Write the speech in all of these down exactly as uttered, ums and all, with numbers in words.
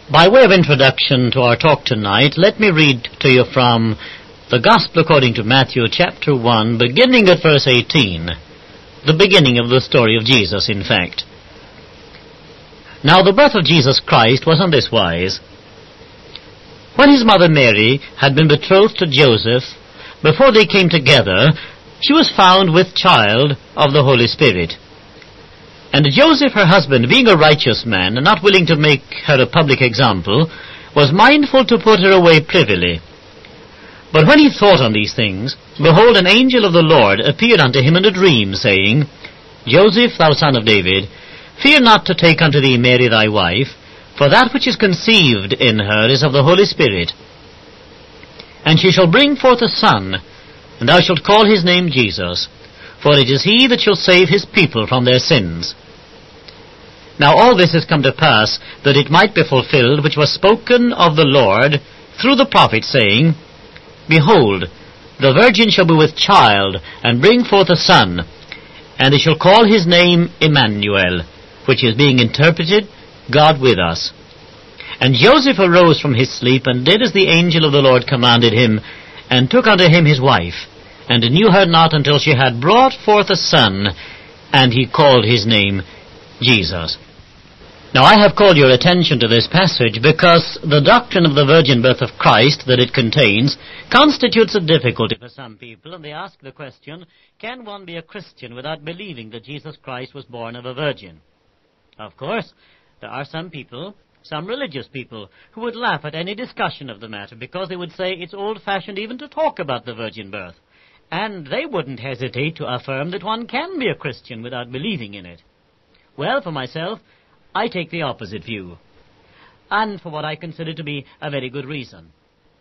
By way of introduction to our talk tonight, let me read to you from the Gospel according to Matthew chapter one, beginning at verse eighteen. The beginning of the story of Jesus, in fact. Now the birth of Jesus Christ was on this wise. When his mother Mary had been betrothed to Joseph, before they came together, she was found with child of the Holy Spirit. And Joseph, her husband, being a righteous man, and not willing to make her a public example, was mindful to put her away privily. But when he thought on these things, behold, an angel of the Lord appeared unto him in a dream, saying, Joseph, thou son of David, fear not to take unto thee Mary thy wife, for that which is conceived in her is of the Holy Spirit. And she shall bring forth a son, and thou shalt call his name Jesus, for it is he that shall save his people from their sins. Now all this is come to pass, that it might be fulfilled, which was spoken of the Lord through the prophet, saying, Behold, the virgin shall be with child, and bring forth a son, and they shall call his name Emmanuel, which is being interpreted, God with us. And Joseph arose from his sleep, and did as the angel of the Lord commanded him, and took unto him his wife, and knew her not until she had brought forth a son, and he called his name Jesus. Now I have called your attention to this passage because the doctrine of the virgin birth of Christ that it contains constitutes a difficulty for some people, and they ask the question, can one be a Christian without believing that Jesus Christ was born of a virgin? Of course, there are some people, some religious people, who would laugh at any discussion of the matter because they would say it's old-fashioned even to talk about the virgin birth. And they wouldn't hesitate to affirm that one can be a Christian without believing in it. Well, for myself, I take the opposite view, and for what I consider to be a very good reason.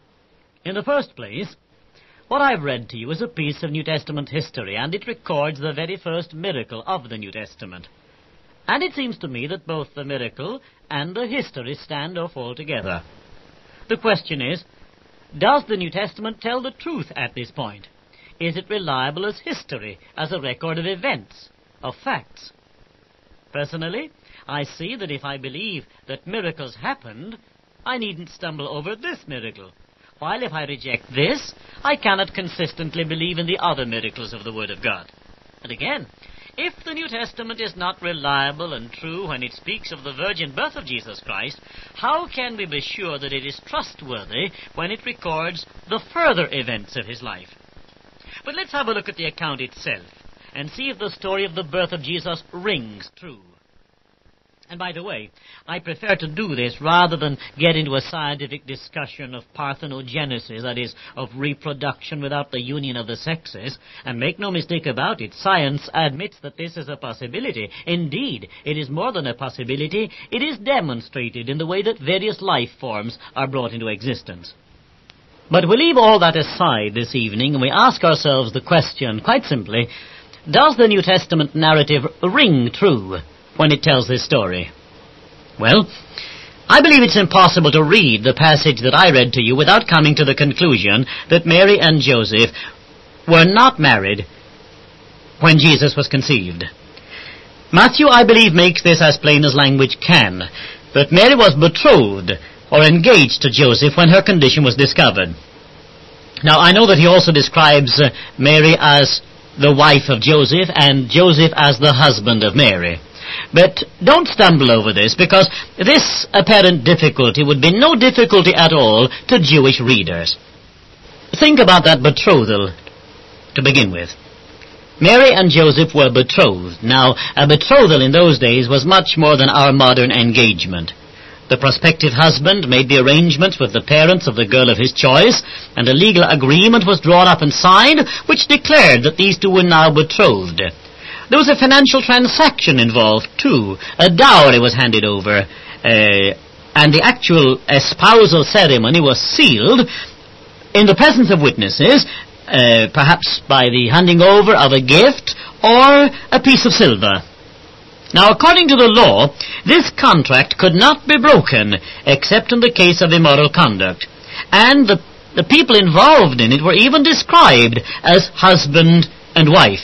In the first place, what I've read to you is a piece of New Testament history, and it records the very first miracle of the New Testament. And it seems to me that both the miracle and the history stand or fall together. The question is, does the New Testament tell the truth at this point? Is it reliable as history, as a record of events, of facts? Personally, I see that if I believe that miracles happened, I needn't stumble over this miracle, while if I reject this, I cannot consistently believe in the other miracles of the Word of God. And again, if the New Testament is not reliable and true when it speaks of the virgin birth of Jesus Christ, how can we be sure that it is trustworthy when it records the further events of his life? But let's have a look at the account itself and see if the story of the birth of Jesus rings true. And by the way, I prefer to do this rather than get into a scientific discussion of parthenogenesis, that is, of reproduction without the union of the sexes. And make no mistake about it, science admits that this is a possibility. Indeed, it is more than a possibility. It is demonstrated in the way that various life forms are brought into existence. But we leave all that aside this evening, and we ask ourselves the question, quite simply, does the New Testament narrative ring true when it tells this story? Well, I believe it's impossible to read the passage that I read to you without coming to the conclusion that Mary and Joseph were not married when Jesus was conceived. Matthew, I believe, makes this as plain as language can, that Mary was betrothed or engaged to Joseph when her condition was discovered. Now, I know that he also describes uh, Mary as the wife of Joseph and Joseph as the husband of Mary. But don't stumble over this, because this apparent difficulty would be no difficulty at all to Jewish readers. Think about that betrothal to begin with. Mary and Joseph were betrothed. Now, a betrothal in those days was much more than our modern engagement. The prospective husband made the arrangements with the parents of the girl of his choice, and a legal agreement was drawn up and signed, which declared that these two were now betrothed. There was a financial transaction involved, too. A dowry was handed over, uh, and the actual espousal ceremony was sealed in the presence of witnesses, uh, perhaps by the handing over of a gift or a piece of silver. Now, according to the law, this contract could not be broken except in the case of immoral conduct, and the, the people involved in it were even described as husband and wife.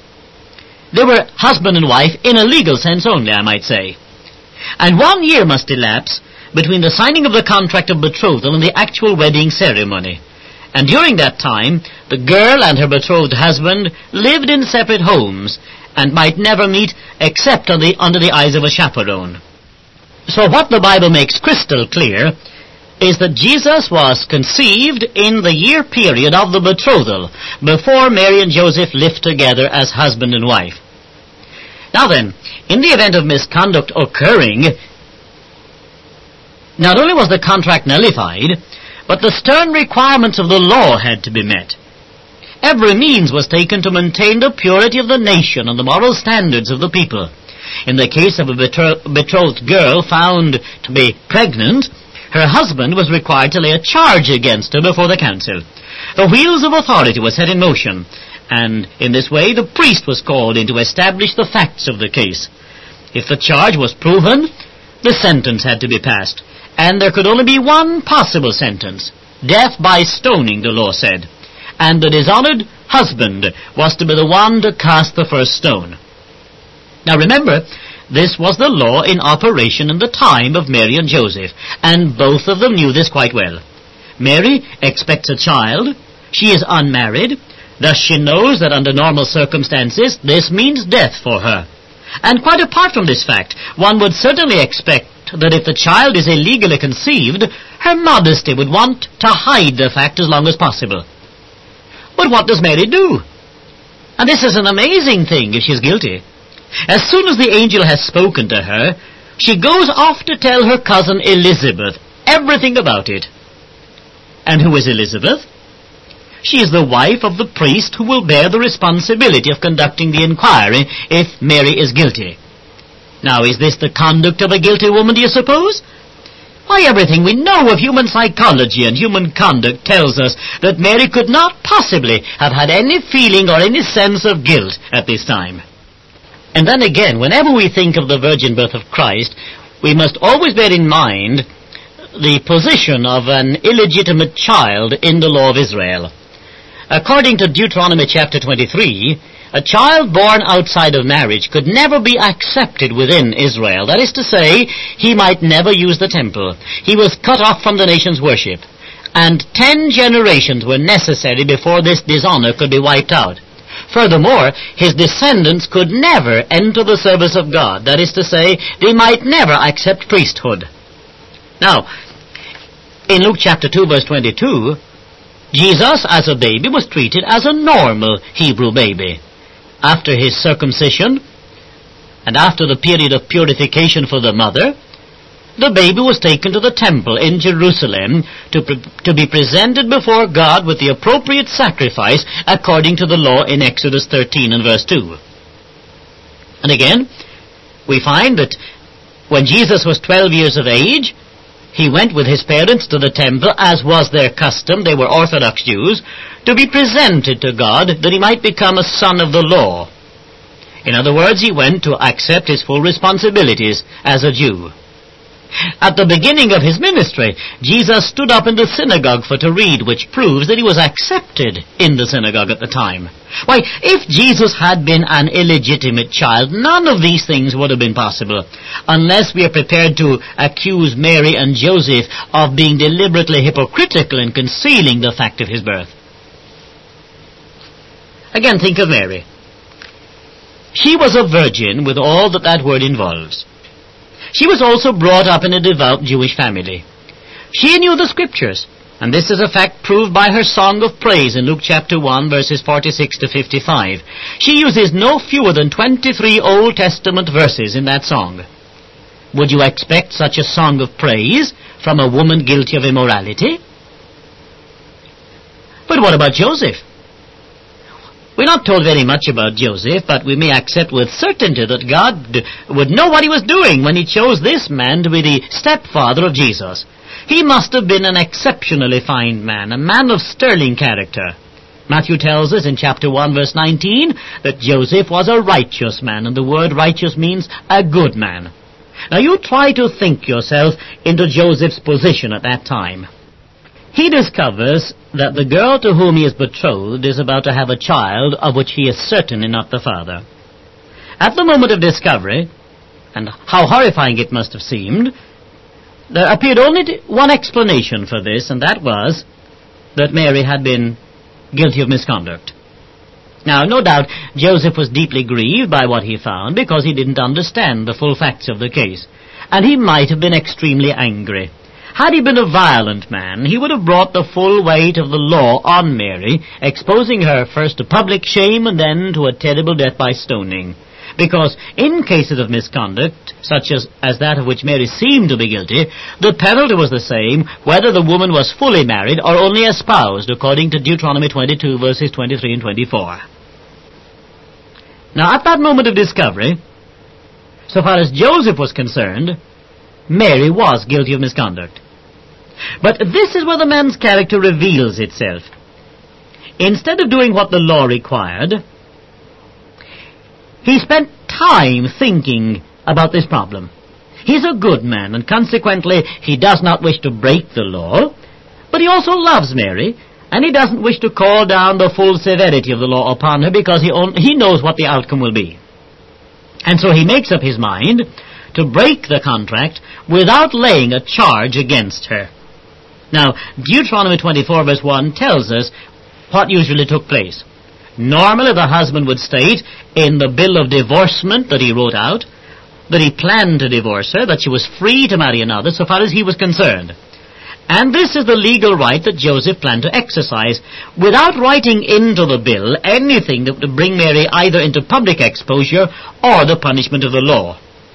They were husband and wife in a legal sense only, I might say. And one year must elapse between the signing of the contract of betrothal and the actual wedding ceremony. And during that time, the girl and her betrothed husband lived in separate homes and might never meet except on the, under the eyes of a chaperone. So what the Bible makes crystal clear is that Jesus was conceived in the year period of the betrothal, before Mary and Joseph lived together as husband and wife. Now then, in the event of misconduct occurring, not only was the contract nullified, but the stern requirements of the law had to be met. Every means was taken to maintain the purity of the nation and the moral standards of the people. In the case of a betro- betrothed girl found to be pregnant, her husband was required to lay a charge against her before the council. The wheels of authority were set in motion, and in this way the priest was called in to establish the facts of the case. If the charge was proven, the sentence had to be passed, and there could only be one possible sentence: death by stoning, the law said. And the dishonored husband was to be the one to cast the first stone. Now remember, this was the law in operation in the time of Mary and Joseph, and both of them knew this quite well. Mary expects a child. She is unmarried. Thus she knows that under normal circumstances this means death for her. And quite apart from this fact, one would certainly expect that if the child is illegally conceived, her modesty would want to hide the fact as long as possible. But what does Mary do? And this is an amazing thing if she's guilty. As soon as the angel has spoken to her, she goes off to tell her cousin Elizabeth everything about it. And who is Elizabeth? She is the wife of the priest who will bear the responsibility of conducting the inquiry if Mary is guilty. Now, is this the conduct of a guilty woman, do you suppose? Why, everything we know of human psychology and human conduct tells us that Mary could not possibly have had any feeling or any sense of guilt at this time. And then again, whenever we think of the virgin birth of Christ, we must always bear in mind the position of an illegitimate child in the law of Israel. According to Deuteronomy chapter twenty-three, a child born outside of marriage could never be accepted within Israel. That is to say, he might never use the temple. He was cut off from the nation's worship. And ten generations were necessary before this dishonor could be wiped out. Furthermore, his descendants could never enter the service of God. That is to say, they might never accept priesthood. Now, in Luke chapter two, verse twenty-two, Jesus, as a baby, was treated as a normal Hebrew baby. After his circumcision, and after the period of purification for the mother, the baby was taken to the temple in Jerusalem to, pre- to be presented before God with the appropriate sacrifice according to the law in Exodus thirteen and verse two. And again, we find that when Jesus was twelve years of age, he went with his parents to the temple, as was their custom. They were Orthodox Jews, to be presented to God that he might become a son of the law. In other words, he went to accept his full responsibilities as a Jew. At the beginning of his ministry, Jesus stood up in the synagogue for to read, which proves that he was accepted in the synagogue at the time. Why, if Jesus had been an illegitimate child, none of these things would have been possible, unless we are prepared to accuse Mary and Joseph of being deliberately hypocritical in concealing the fact of his birth. Again, think of Mary. She was a virgin with all that that word involves. She was also brought up in a devout Jewish family. She knew the Scriptures, and this is a fact proved by her song of praise in Luke chapter one, verses forty-six to fifty-five. She uses no fewer than twenty-three Old Testament verses in that song. Would you expect such a song of praise from a woman guilty of immorality? But what about Joseph? We're not told very much about Joseph, but we may accept with certainty that God would know what he was doing when he chose this man to be the stepfather of Jesus. He must have been an exceptionally fine man, a man of sterling character. Matthew tells us in chapter one, verse nineteen, that Joseph was a righteous man, and the word righteous means a good man. Now you try to think yourself into Joseph's position at that time. He discovers that the girl to whom he is betrothed is about to have a child of which he is certainly not the father. At the moment of discovery, and how horrifying it must have seemed, there appeared only one explanation for this, and that was that Mary had been guilty of misconduct. Now, no doubt, Joseph was deeply grieved by what he found because he didn't understand the full facts of the case, and he might have been extremely angry. Had he been a violent man, he would have brought the full weight of the law on Mary, exposing her first to public shame and then to a terrible death by stoning. Because in cases of misconduct, such as, as that of which Mary seemed to be guilty, the penalty was the same whether the woman was fully married or only espoused, according to Deuteronomy twenty-two, verses twenty-three and twenty-four. Now, at that moment of discovery, so far as Joseph was concerned, Mary was guilty of misconduct. But this is where the man's character reveals itself. Instead of doing what the law required, he spent time thinking about this problem. He's a good man, and consequently he does not wish to break the law, but he also loves Mary, and he doesn't wish to call down the full severity of the law upon her because he, on, he knows what the outcome will be. And so he makes up his mind to break the contract without laying a charge against her. Now, Deuteronomy twenty-four, verse one tells us what usually took place. Normally, the husband would state in the bill of divorcement that he wrote out that he planned to divorce her, that she was free to marry another so far as he was concerned. And this is the legal right that Joseph planned to exercise without writing into the bill anything that would bring Mary either into public exposure or the punishment of the law.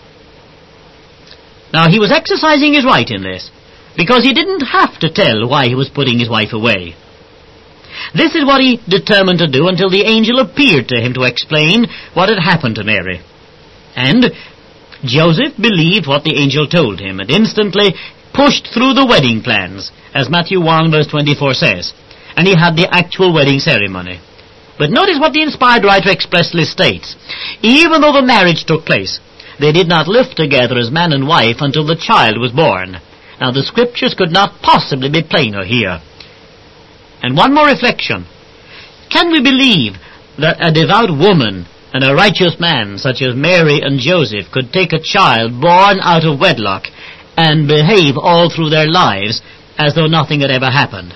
Now, he was exercising his right in this because he didn't have to tell why he was putting his wife away. This is what he determined to do until the angel appeared to him to explain what had happened to Mary. And Joseph believed what the angel told him and instantly pushed through the wedding plans, as Matthew one, verse twenty-four says, and he had the actual wedding ceremony. But notice what the inspired writer expressly states. Even though the marriage took place, they did not live together as man and wife until the child was born. Now, the scriptures could not possibly be plainer here. And one more reflection. Can we believe that a devout woman and a righteous man, such as Mary and Joseph, could take a child born out of wedlock and behave all through their lives as though nothing had ever happened?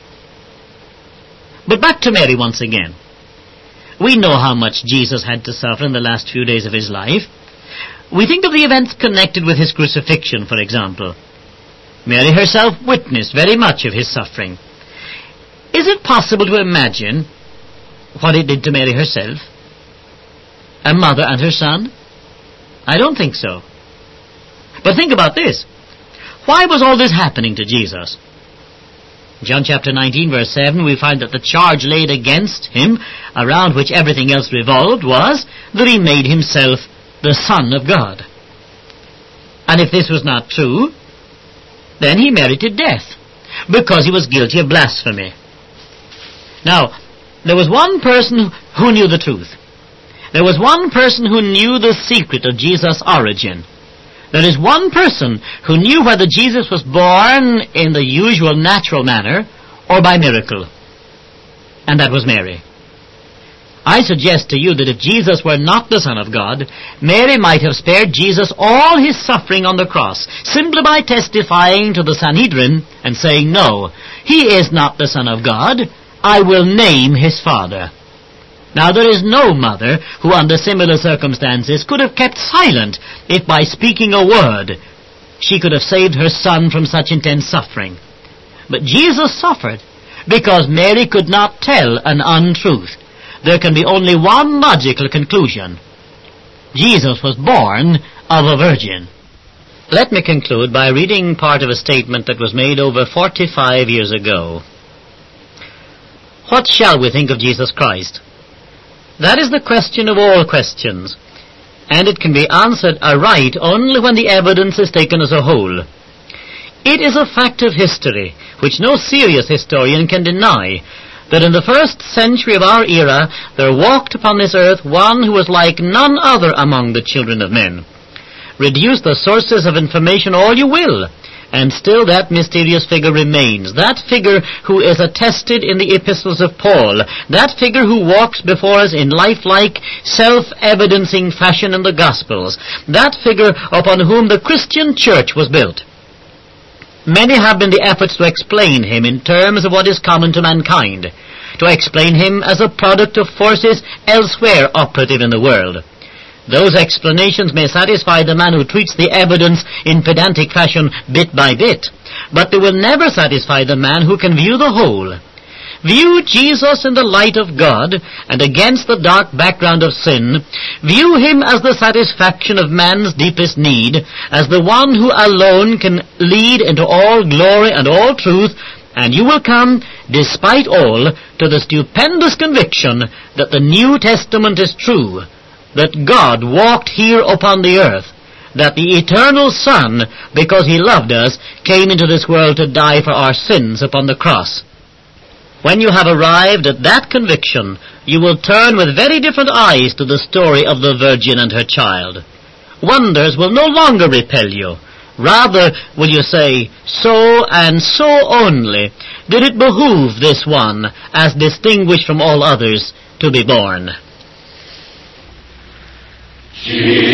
But back to Mary once again. We know how much Jesus had to suffer in the last few days of his life. We think of the events connected with his crucifixion, for example. Mary herself witnessed very much of his suffering. Is it possible to imagine what it did to Mary herself? A mother and her son? I don't think so. But think about this. Why was all this happening to Jesus? John chapter nineteen, verse seven, we find that the charge laid against him, around which everything else revolved, was that he made himself the Son of God. And if this was not true, then he merited death, because he was guilty of blasphemy. Now, there was one person who knew the truth. There was one person who knew the secret of Jesus' origin. There is one person who knew whether Jesus was born in the usual natural manner or by miracle. And that was Mary. I suggest to you that if Jesus were not the Son of God, Mary might have spared Jesus all his suffering on the cross, simply by testifying to the Sanhedrin and saying, "No, he is not the Son of God. I will name his father." Now, there is no mother who under similar circumstances could have kept silent if by speaking a word she could have saved her son from such intense suffering. But Jesus suffered because Mary could not tell an untruth. There can be only one logical conclusion. Jesus was born of a virgin. Let me conclude by reading part of a statement that was made over forty-five years ago. What shall we think of Jesus Christ? That is the question of all questions, and it can be answered aright only when the evidence is taken as a whole. It is a fact of history, which no serious historian can deny, that in the first century of our era there walked upon this earth one who was like none other among the children of men. Reduce the sources of information all you will, and still that mysterious figure remains, that figure who is attested in the epistles of Paul, that figure who walks before us in lifelike, self-evidencing fashion in the Gospels, that figure upon whom the Christian church was built. Many have been the efforts to explain him in terms of what is common to mankind, to explain him as a product of forces elsewhere operative in the world. Those explanations may satisfy the man who treats the evidence in pedantic fashion bit by bit, but they will never satisfy the man who can view the whole. View Jesus in the light of God and against the dark background of sin. View him as the satisfaction of man's deepest need, as the one who alone can lead into all glory and all truth, and you will come, despite all, to the stupendous conviction that the New Testament is true, that God walked here upon the earth, that the eternal Son, because he loved us, came into this world to die for our sins upon the cross. When you have arrived at that conviction, you will turn with very different eyes to the story of the Virgin and her child. Wonders will no longer repel you. Rather will you say, so and so only did it behoove this one, as distinguished from all others, to be born.